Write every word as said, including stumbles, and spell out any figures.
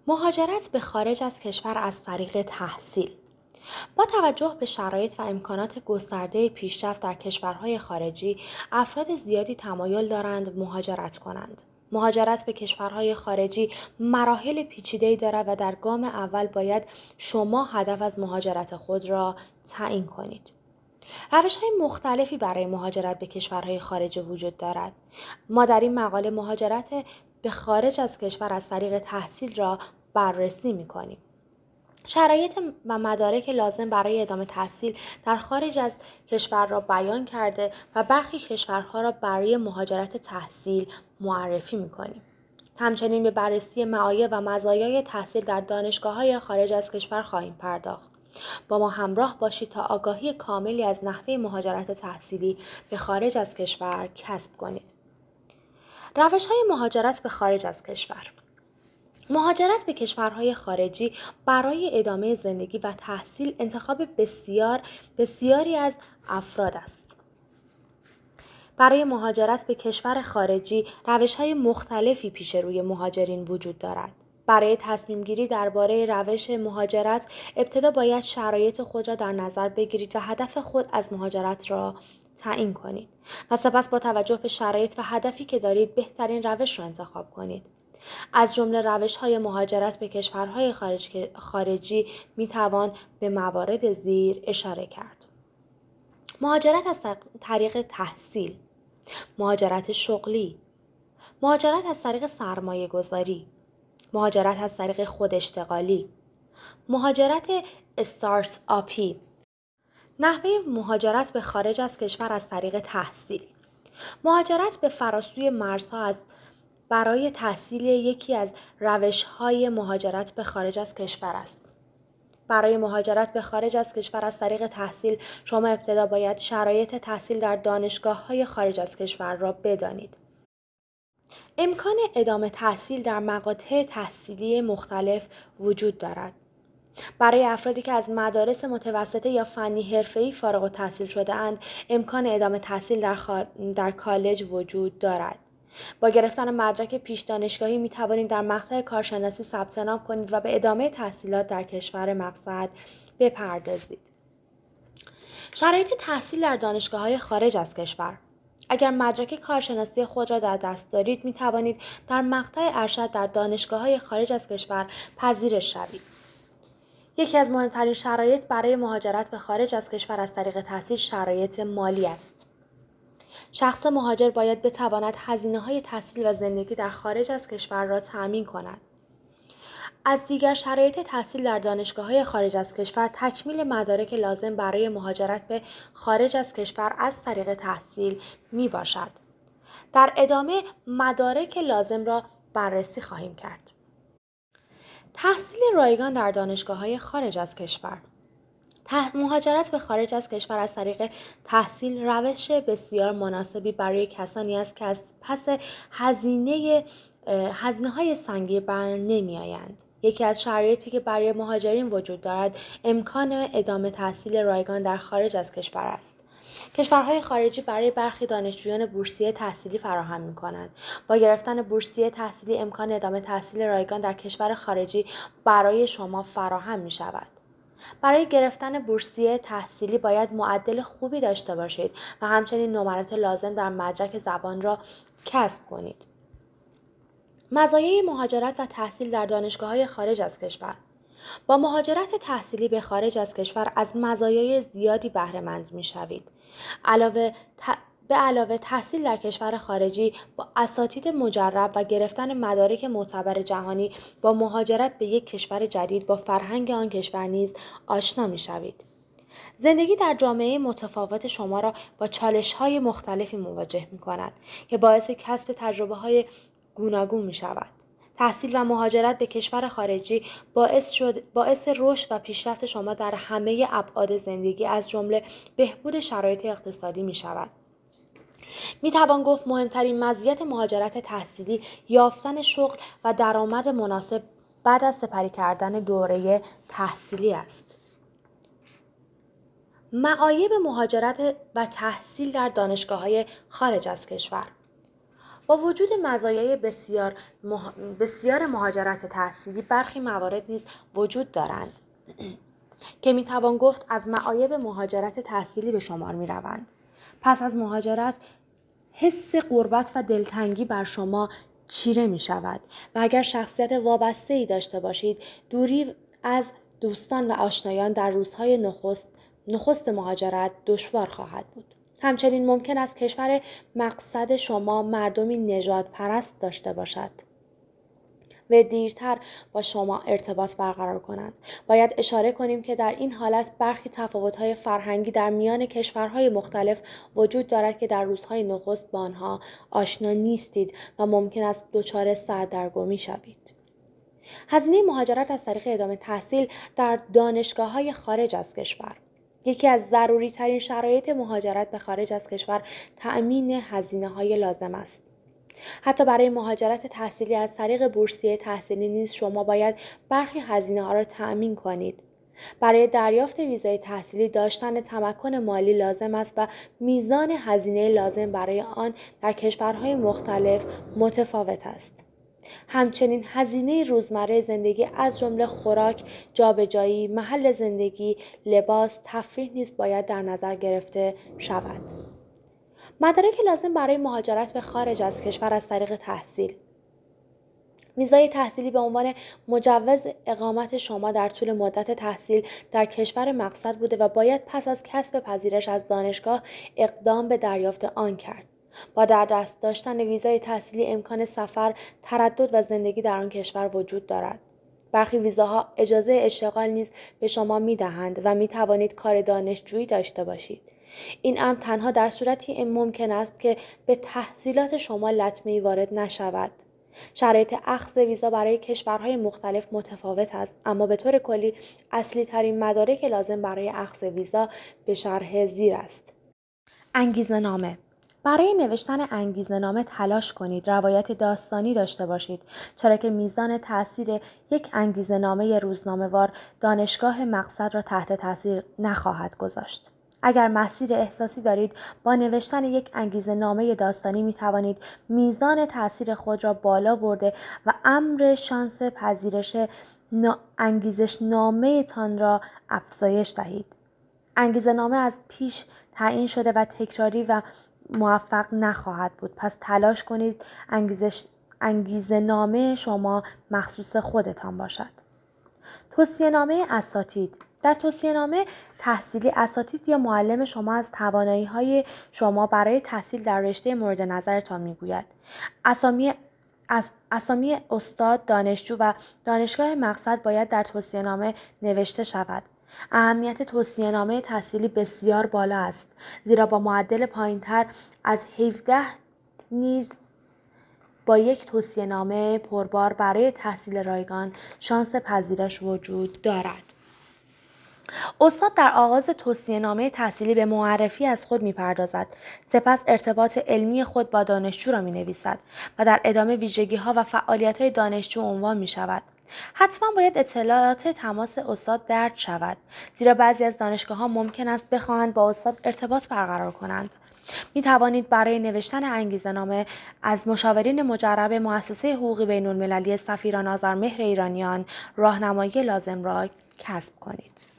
مهاجرت به خارج از کشور از طریق تحصیل. با توجه به شرایط و امکانات گسترده پیشرفت در کشورهای خارجی، افراد زیادی تمایل دارند مهاجرت کنند. مهاجرت به کشورهای خارجی مراحل پیچیده‌ای دارد و در گام اول باید شما هدف از مهاجرت خود را تعیین کنید. روش‌های مختلفی برای مهاجرت به کشورهای خارجی وجود دارد. ما در این مقاله مهاجرت به خارج از کشور از طریق تحصیل را بررسی می‌کنیم. شرایط و مدارک لازم برای ادامه تحصیل در خارج از کشور را بیان کرده و برخی کشورها را برای مهاجرت تحصیل معرفی می‌کنیم. همچنین به بررسی معایب و مزایای تحصیل در دانشگاه‌های خارج از کشور خواهیم پرداخت. با ما همراه باشید تا آگاهی کاملی از نحوه مهاجرت تحصیلی به خارج از کشور کسب کنید. روش‌های مهاجرت به خارج از کشور. مهاجرت به کشورهای خارجی برای ادامه زندگی و تحصیل انتخاب بسیار بسیاری از افراد است. برای مهاجرت به کشور خارجی روش‌های مختلفی پیش روی مهاجرین وجود دارد. برای تصمیم گیری درباره روش مهاجرت، ابتدا باید شرایط خود را در نظر بگیرید و هدف خود از مهاجرت را تعیین کنید و سپس با توجه به شرایط و هدفی که دارید بهترین روش را انتخاب کنید. از جمله روش‌های مهاجرت به کشورهای خارج خارجی می‌توان به موارد زیر اشاره کرد. مهاجرت از طریق تحصیل، مهاجرت شغلی، مهاجرت از طریق سرمایه گذاری، مهاجرت از طریق خود اشتغالی، مهاجرت استارت آپی، نحوه مهاجرت به خارج از کشور از طریق تحصیل. مهاجرت به فراسوی مرزها از برای تحصیل یکی از روش‌های مهاجرت به خارج از کشور است. برای مهاجرت به خارج از کشور از طریق تحصیل، شما ابتدا باید شرایط تحصیل در دانشگاه‌های خارج از کشور را بدانید. امکان ادامه تحصیل در مقاطع تحصیلی مختلف وجود دارد. برای افرادی که از مدارس متوسطه یا فنی حرفه‌ای فارغ التحصیل شده اند، امکان ادامه تحصیل در, خار... در کالج وجود دارد. با گرفتن مدرک پیش دانشگاهی می توانید در مقطع کارشناسی ثبت نام کنید و به ادامه تحصیلات در کشور مقصد بپردازید. شرایط تحصیل در دانشگاه‌های خارج از کشور. اگر مدرک کارشناسی خود را در دست دارید، می توانید در مقطع ارشد در دانشگاه‌های خارج از کشور پذیرش شوید. یکی از مهمترین شرایط برای مهاجرت به خارج از کشور از طریق تحصیل شرایط مالی است. شخص مهاجر باید بتواند هزینه‌های تحصیل و زندگی در خارج از کشور را تأمین کند. از دیگر شرایط تحصیل در دانشگاه‌های خارج از کشور، تکمیل مدارک لازم برای مهاجرت به خارج از کشور از طریق تحصیل می باشد. در ادامه مدارک لازم را بررسی خواهیم کرد. تحصیل رایگان در دانشگاه‌های خارج از کشور. مهاجرت به خارج از کشور از طریق تحصیل روش بسیار مناسبی برای کسانی است که از پس هزینه هزینه‌های سنگین بر نمی‌آیند. یکی از شرایطی که برای مهاجرین وجود دارد، امکان ادامه تحصیل رایگان در خارج از کشور است. کشورهای خارجی برای برخی دانشجویان بورسیه تحصیلی فراهم می‌کنند. با گرفتن بورسیه تحصیلی، امکان ادامه تحصیل رایگان در کشور خارجی برای شما فراهم می‌شود. برای گرفتن بورسیه تحصیلی باید معدل خوبی داشته باشید و همچنین نمرات لازم در مدرک زبان را کسب کنید. مزایای مهاجرت و تحصیل در دانشگاه‌های خارج از کشور. با مهاجرت تحصیلی به خارج از کشور از مزایای زیادی بهره مند می‌شوید. علاوه ت... به علاوه تحصیل در کشور خارجی با اساتید مجرب و گرفتن مدارک معتبر جهانی، با مهاجرت به یک کشور جدید با فرهنگ آن کشور نیز آشنا می‌شوید. زندگی در جامعه متفاوت شما را با چالش‌های مختلفی مواجه می‌کند که باعث کسب تجربه‌های گوناگون می‌شود. تحصیل و مهاجرت به کشور خارجی باعث شد باعث رشد و پیشرفت شما در همه ابعاد زندگی از جمله بهبود شرایط اقتصادی می‌شود. می‌توان گفت مهمترین مزیت مهاجرت تحصیلی یافتن شغل و درآمد مناسب بعد از سپری کردن دوره تحصیلی است. معایب مهاجرت و تحصیل در دانشگاه‌های خارج از کشور. با وجود مزایای بسیار, مح... بسیار مهاجرت تحصیلی، برخی موارد نیز وجود دارند که میتوان گفت از معایب مهاجرت تحصیلی به شمار میروند. پس از مهاجرت حس غربت و دلتنگی بر شما چیره می شود و اگر شخصیت وابسته ای داشته باشید، دوری از دوستان و آشنایان در روزهای نخست نخست مهاجرت دشوار خواهد بود. همچنین ممکن است کشور مقصد شما مردمی نژاد پرست داشته باشد و دیرتر با شما ارتباط برقرار کنند. باید اشاره کنیم که در این حالت برخی تفاوت‌های فرهنگی در میان کشورهای مختلف وجود دارد که در روزهای نخست با آنها آشنا نیستید و ممکن است دچار سردرگمی شوید. هزینه مهاجرت از طریق ادامه تحصیل در دانشگاه‌های خارج از کشور. یکی از ضروری ترین شرایط مهاجرت به خارج از کشور تأمین هزینه‌های لازم است. حتی برای مهاجرت تحصیلی از طریق بورسیه تحصیلی نیز شما باید برخی هزینه‌ها را تأمین کنید. برای دریافت ویزای تحصیلی داشتن تمکن مالی لازم است و میزان هزینه لازم برای آن در کشورهای مختلف متفاوت است. همچنین هزینه روزمره زندگی از جمله خوراک، جابجایی، محل زندگی، لباس، تفریح نیز باید در نظر گرفته شود. مدارک لازم برای مهاجرت به خارج از کشور از طریق تحصیل. ویزای تحصیلی به عنوان مجوز اقامت شما در طول مدت تحصیل در کشور مقصد بوده و باید پس از کسب پذیرش از دانشگاه اقدام به دریافت آن کرد. با در دست داشتن ویزای تحصیلی امکان سفر، تردد و زندگی در آن کشور وجود دارد. برخی ویزاها اجازه اشتغال نیز به شما می دهند و می توانید کار دانشجویی داشته باشید. این امر تنها در صورتی ممکن است که به تحصیلات شما لطمه‌ای وارد نشود. شرایط اخذ ویزا برای کشورهای مختلف متفاوت است، اما به طور کلی اصلی ترین مدارک لازم برای اخذ ویزا به شرح زیر است. انگیزه‌نامه. برای نوشتن انگیزه‌نامه تلاش کنید روایت داستانی داشته باشید، چرا که میزان تأثیر یک انگیزه‌نامه روزنامه‌وار دانشگاه مقصد را تحت تاثیر نخواهد گذاشت. اگر مسیر احساسی دارید، با نوشتن یک انگیزه‌نامه داستانی می توانید میزان تأثیر خود را بالا برده و امر شانس پذیرش انگیزش نامه تان را افزایش دهید. انگیزه‌نامه از پیش تعیین شده و تکراری و موفق نخواهد بود، پس تلاش کنید انگیزش انگیزه‌نامه شما مخصوص خودتان باشد. توصیه‌نامه اساتید. در توصیه‌نامه تحصیلی اساتید یا معلم شما از توانایی‌های شما برای تحصیل در رشته مورد نظرتان می‌گوید. اسامی از اسامی استاد، دانشجو و دانشگاه مقصد باید در توصیه‌نامه نوشته شود. اهمیت توصیه‌نامه تحصیلی بسیار بالا است، زیرا با معدل پایین‌تر از هفده نیز با یک توصیه‌نامه پربار برای تحصیل رایگان شانس پذیرش وجود دارد. استاد در آغاز توصیه‌نامه تحصیلی به معرفی از خود می‌پردازد، سپس ارتباط علمی خود با دانشجو را می‌نویسد و در ادامه ویژگی‌ها و فعالیت‌های دانشجو عنوان می‌شود. حتما باید اطلاعات تماس استاد درج شود، زیرا بعضی از دانشگاه‌ها ممکن است بخواهند با استاد ارتباط برقرار کنند. می توانید برای نوشتن انگیزه‌نامه از مشاورین مجرب مؤسسه حقوقی بین‌المللی سفیران آذرمهر ایرانیان راهنمایی لازم را کسب کنید.